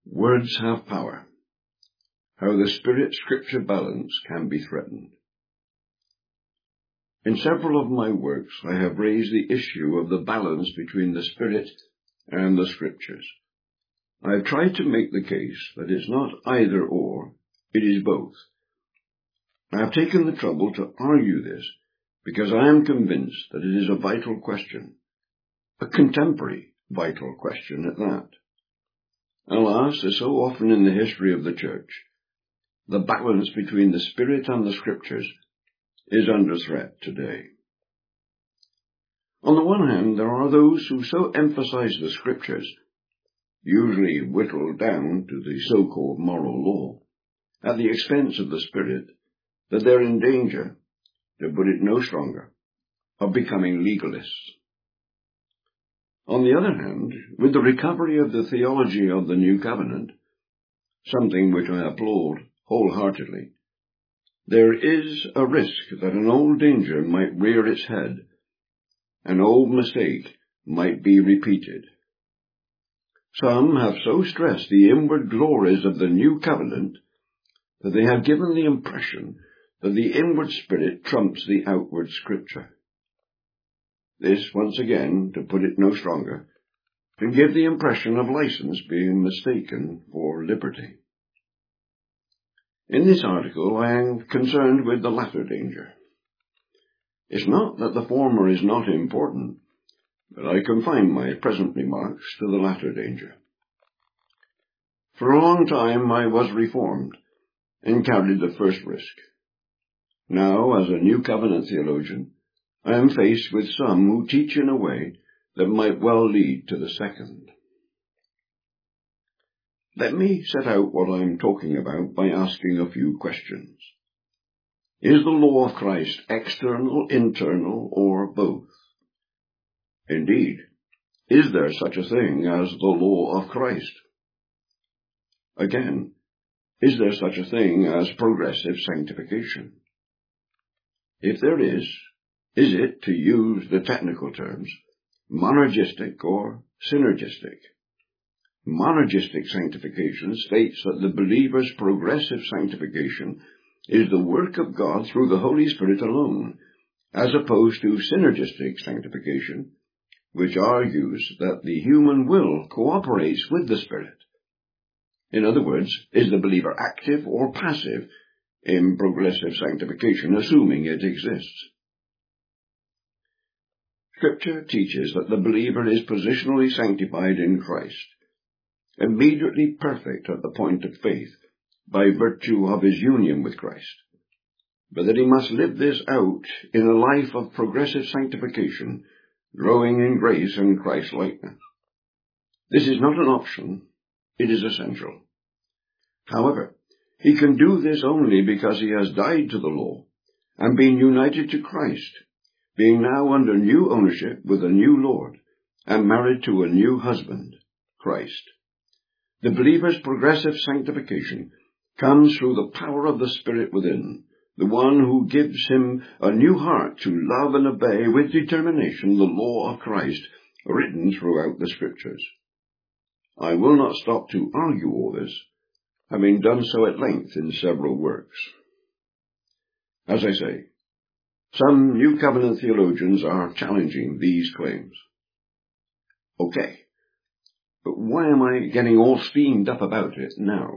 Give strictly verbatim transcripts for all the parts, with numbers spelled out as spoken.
Words have power. How the Spirit-Scripture balance can be threatened. In several of my works I have raised the issue of the balance between the Spirit and the Scriptures. I have tried to make the case that it's not either or, it is both. I have taken the trouble to argue this because I am convinced that it is a vital question, a contemporary vital question at that. Alas, as so often in the history of the Church, the balance between the Spirit and the Scriptures is under threat today. On the one hand, there are those who so emphasize the Scriptures, usually whittled down to the so-called moral law, at the expense of the Spirit, that they're in danger, to put it no stronger, of becoming legalists. On the other hand, with the recovery of the theology of the New Covenant, something which I applaud wholeheartedly, there is a risk that an old danger might rear its head, an old mistake might be repeated. Some have so stressed the inward glories of the New Covenant that they have given the impression that the inward spirit trumps the outward Scripture. This, once again, to put it no stronger, can give the impression of license being mistaken for liberty. In this article I am concerned with the latter danger. It's not that the former is not important, but I confine my present remarks to the latter danger. For a long time I was Reformed, and carried the first risk. Now, as a New Covenant theologian, I am faced with some who teach in a way that might well lead to the second. Let me set out what I am talking about by asking a few questions. Is the law of Christ external, internal, or both? Indeed, is there such a thing as the law of Christ? Again, is there such a thing as progressive sanctification? If there is, is it, to use the technical terms, monergistic or synergistic? Monergistic sanctification states that the believer's progressive sanctification is the work of God through the Holy Spirit alone, as opposed to synergistic sanctification, which argues that the human will cooperates with the Spirit. In other words, is the believer active or passive in progressive sanctification, assuming it exists? Scripture teaches that the believer is positionally sanctified in Christ, immediately perfect at the point of faith by virtue of his union with Christ, but that he must live this out in a life of progressive sanctification, growing in grace and Christ-likeness. This is not an option, it is essential. However, he can do this only because he has died to the law and been united to Christ, being now under new ownership with a new Lord and married to a new husband, Christ. The believer's progressive sanctification comes through the power of the Spirit within, the one who gives him a new heart to love and obey with determination the law of Christ written throughout the Scriptures. I will not stop to argue all this, having done so at length in several works. As I say, some New Covenant theologians are challenging these claims. Okay, but why am I getting all steamed up about it now?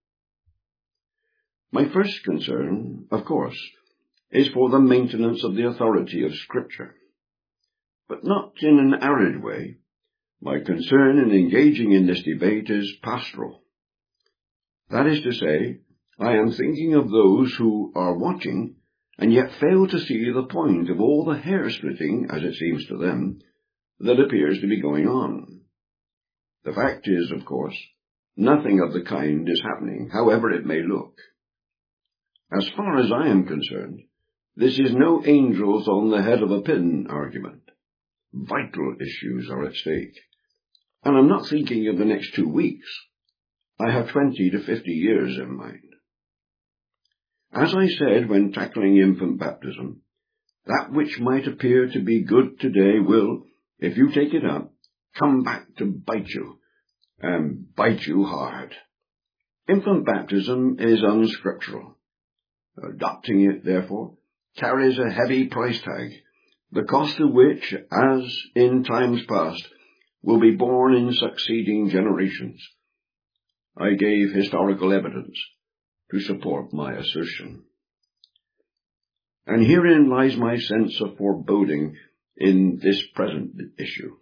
My first concern, of course, is for the maintenance of the authority of Scripture, but not in an arid way. My concern in engaging in this debate is pastoral. That is to say, I am thinking of those who are watching and yet fail to see the point of all the hair-splitting, as it seems to them, that appears to be going on. The fact is, of course, nothing of the kind is happening, however it may look. As far as I am concerned, this is no angels on the head of a pin argument. Vital issues are at stake. And I'm not thinking of the next two weeks. I have twenty to fifty years in mind. As I said when tackling infant baptism, that which might appear to be good today will, if you take it up, come back to bite you, and bite you hard. Infant baptism is unscriptural. Adopting it, therefore, carries a heavy price tag, the cost of which, as in times past, will be borne in succeeding generations. I gave historical evidence to support my assertion. And herein lies my sense of foreboding in this present issue.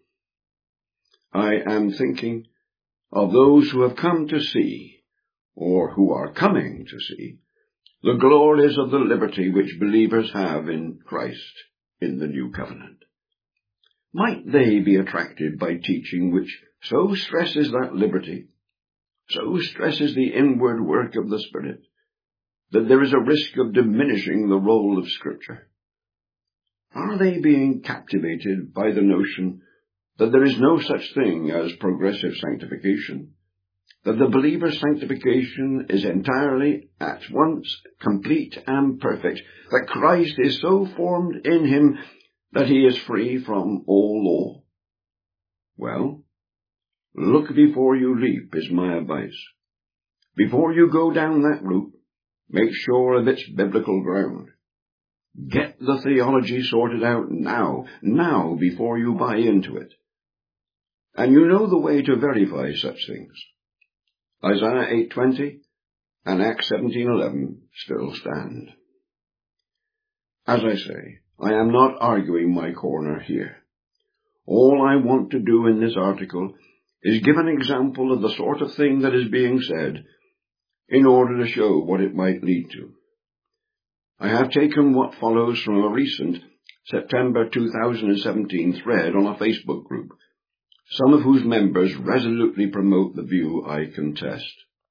I am thinking of those who have come to see, or who are coming to see, the glories of the liberty which believers have in Christ in the new covenant. Might they be attracted by teaching which so stresses that liberty, so stresses the inward work of the Spirit, that there is a risk of diminishing the role of Scripture? Are they being captivated by the notion that there is no such thing as progressive sanctification, that the believer's sanctification is entirely at once complete and perfect, that Christ is so formed in him that he is free from all law? Well, look before you leap is my advice. Before you go down that route, make sure of its biblical ground. Get the theology sorted out now, now before you buy into it. And you know the way to verify such things. Isaiah eight twenty and Acts seventeen eleven still stand. As I say, I am not arguing my corner here. All I want to do in this article is give an example of the sort of thing that is being said in order to show what it might lead to. I have taken what follows from a recent September two thousand seventeen thread on a Facebook group, some of whose members resolutely promote the view I contest.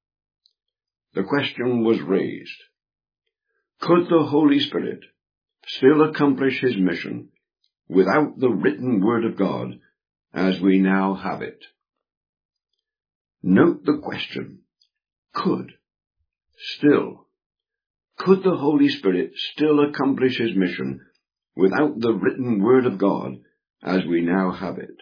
The question was raised: could the Holy Spirit still accomplish his mission without the written Word of God as we now have it? Note the question: could, still. Could the Holy Spirit still accomplish his mission without the written Word of God as we now have it?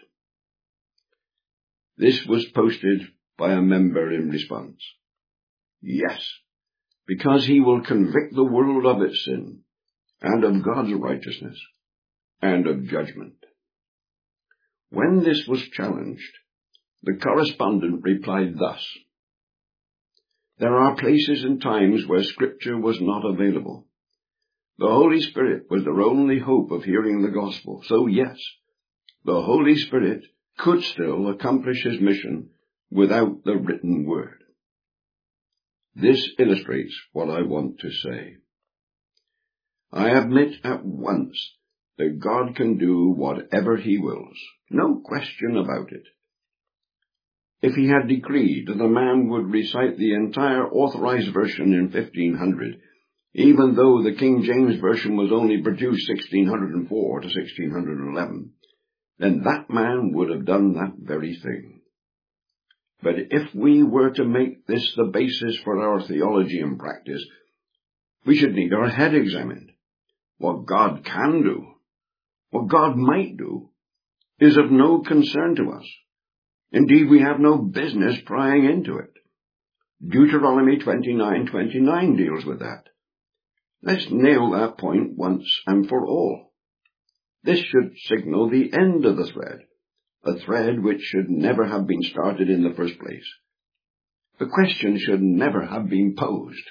This was posted by a member in response. Yes, because he will convict the world of its sin, and of God's righteousness, and of judgment. When this was challenged, the correspondent replied thus: there are places and times where Scripture was not available. The Holy Spirit was their only hope of hearing the gospel. So yes, the Holy Spirit could still accomplish his mission without the written Word. This illustrates what I want to say. I admit at once that God can do whatever he wills. No question about it. If he had decreed that a man would recite the entire authorized version in fifteen hundred, even though the King James Version was only produced sixteen oh four to sixteen eleven, then that man would have done that very thing. But if we were to make this the basis for our theology and practice, we should need our head examined. What God can do, what God might do, is of no concern to us. Indeed, we have no business prying into it. Deuteronomy twenty-nine twenty-nine deals with that. Let's nail that point once and for all. This should signal the end of the thread, a thread which should never have been started in the first place. The question should never have been posed.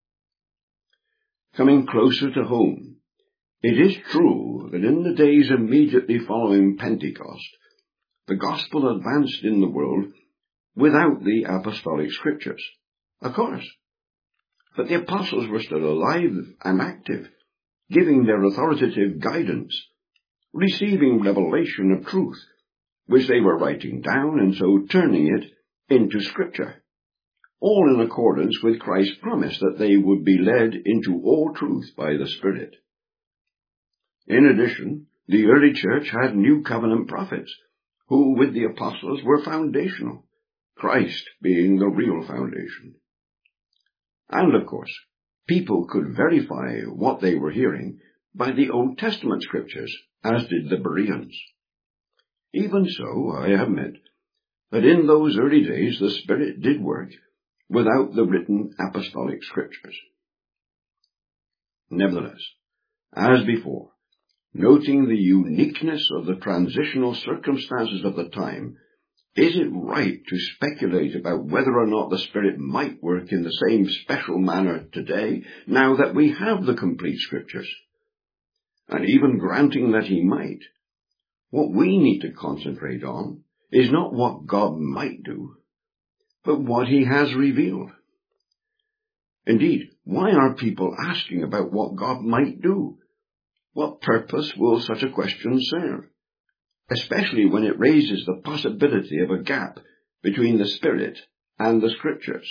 Coming closer to home, it is true that in the days immediately following Pentecost, the gospel advanced in the world without the apostolic scriptures. Of course. But the apostles were still alive and active, giving their authoritative guidance, receiving revelation of truth, which they were writing down and so turning it into scripture, all in accordance with Christ's promise that they would be led into all truth by the Spirit. In addition, the early church had New Covenant prophets, who with the apostles were foundational, Christ being the real foundation. And of course, people could verify what they were hearing by the Old Testament scriptures, as did the Bereans. Even so, I admit, that in those early days the Spirit did work without the written apostolic scriptures. Nevertheless, as before, noting the uniqueness of the transitional circumstances of the time, is it right to speculate about whether or not the Spirit might work in the same special manner today, now that we have the complete Scriptures? And even granting that he might, what we need to concentrate on is not what God might do, but what he has revealed. Indeed, why are people asking about what God might do? What purpose will such a question serve? Especially when it raises the possibility of a gap between the Spirit and the Scriptures.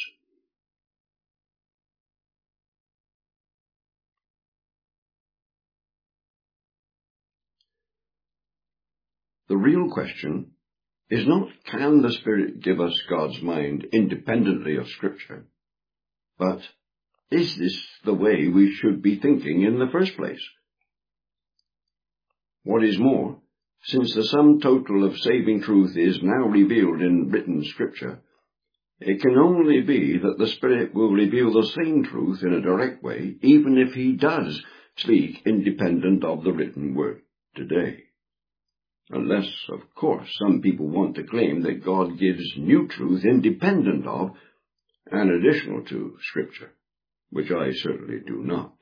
The real question is not, can the Spirit give us God's mind independently of Scripture, but is this the way we should be thinking in the first place? What is more, since the sum total of saving truth is now revealed in written Scripture, it can only be that the Spirit will reveal the same truth in a direct way, even if he does speak independent of the written word today. Unless, of course, some people want to claim that God gives new truth independent of and additional to Scripture, which I certainly do not.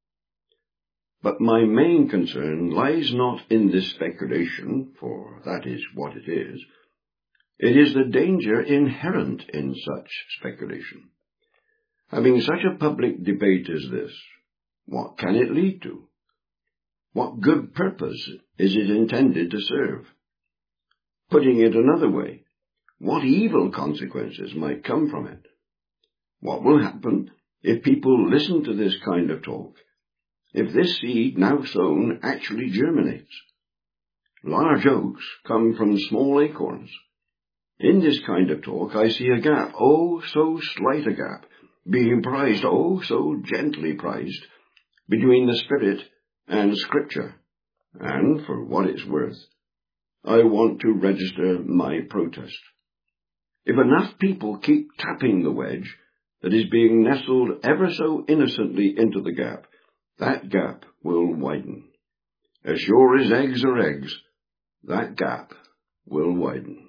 But my main concern lies not in this speculation, for that is what it is. It is the danger inherent in such speculation. Having such a public debate as this, what can it lead to? What good purpose is it intended to serve? Putting it another way, what evil consequences might come from it? What will happen if people listen to this kind of talk? If this seed now sown actually germinates? Large oaks come from small acorns. In this kind of talk I see a gap, oh so slight a gap, being prized, oh so gently prized, between the Spirit and Scripture, and for what it's worth, I want to register my protest. If enough people keep tapping the wedge that is being nestled ever so innocently into the gap, that gap will widen. As sure as eggs are eggs, that gap will widen.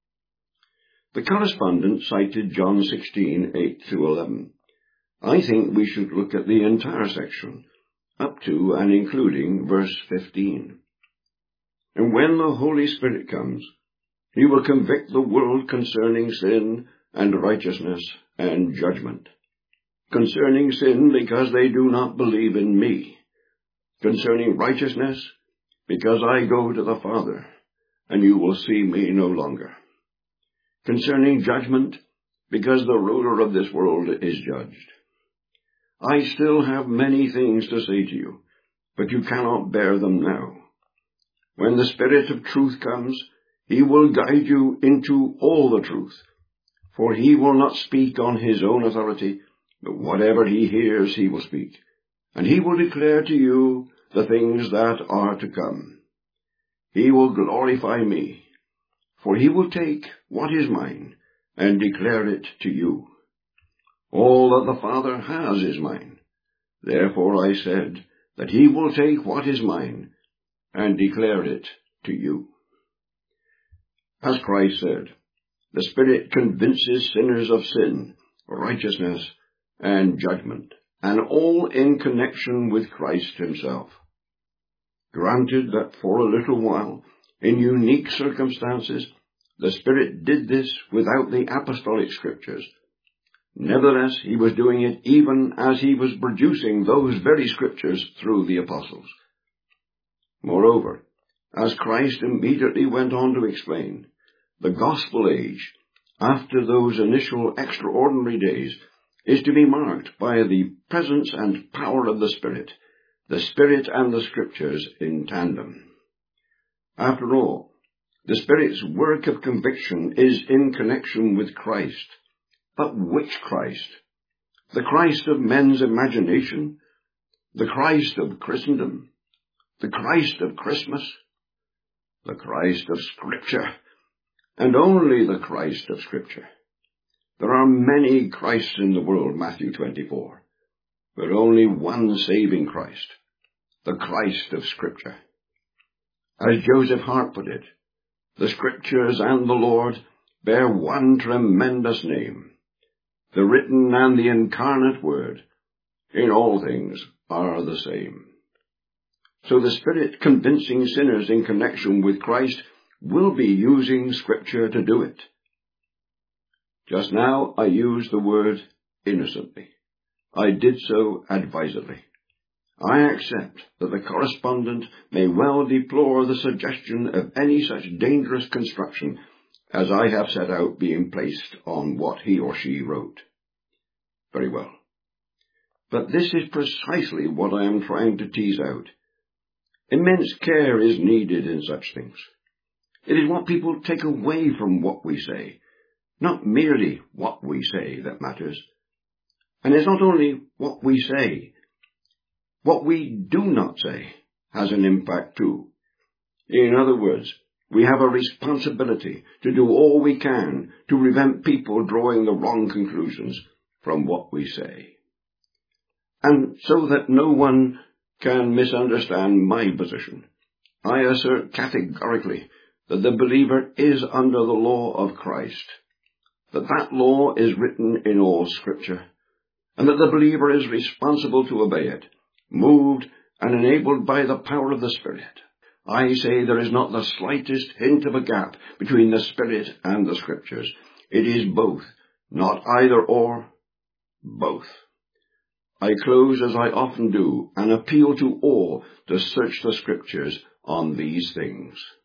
The correspondent cited John sixteen, eight through eleven. I think we should look at the entire section, up to and including verse fifteen. And when the Holy Spirit comes, he will convict the world concerning sin and righteousness and judgment. Concerning sin, because they do not believe in me. Concerning righteousness, because I go to the Father, and you will see me no longer. Concerning judgment, because the ruler of this world is judged. I still have many things to say to you, but you cannot bear them now. When the Spirit of truth comes, he will guide you into all the truth, for he will not speak on his own authority, but whatever he hears he will speak, and he will declare to you the things that are to come. He will glorify me, for he will take what is mine and declare it to you. All that the Father has is mine. Therefore I said that he will take what is mine and declare it to you. As Christ said, the Spirit convinces sinners of sin, righteousness, and judgment, and all in connection with Christ himself. Granted that for a little while, in unique circumstances, the Spirit did this without the apostolic scriptures. Nevertheless, he was doing it even as he was producing those very scriptures through the apostles. Moreover, as Christ immediately went on to explain, the gospel age, after those initial extraordinary days, is to be marked by the presence and power of the Spirit, the Spirit and the Scriptures in tandem. After all, the Spirit's work of conviction is in connection with Christ. But which Christ? The Christ of men's imagination? The Christ of Christendom? The Christ of Christmas? The Christ of Scripture? and only the Christ of Scripture. There are many Christs in the world, Matthew twenty-four, but only one saving Christ, the Christ of Scripture. As Joseph Hart put it, the Scriptures and the Lord bear one tremendous name. The written and the incarnate Word, in all things, are the same. So the Spirit convincing sinners in connection with Christ will be using Scripture to do it. Just now I used the word innocently. I did so advisedly. I accept that the correspondent may well deplore the suggestion of any such dangerous construction as I have set out being placed on what he or she wrote. Very well. But this is precisely what I am trying to tease out. Immense care is needed in such things. It is what people take away from what we say, not merely what we say, that matters. And it's not only what we say. What we do not say has an impact too. In other words, we have a responsibility to do all we can to prevent people drawing the wrong conclusions from what we say. And so that no one can misunderstand my position, I assert categorically that the believer is under the law of Christ, that that law is written in all Scripture, and that the believer is responsible to obey it, moved and enabled by the power of the Spirit. I say there is not the slightest hint of a gap between the Spirit and the Scriptures. It is both, not either or, both. I close, as I often do, and appeal to all to search the Scriptures on these things.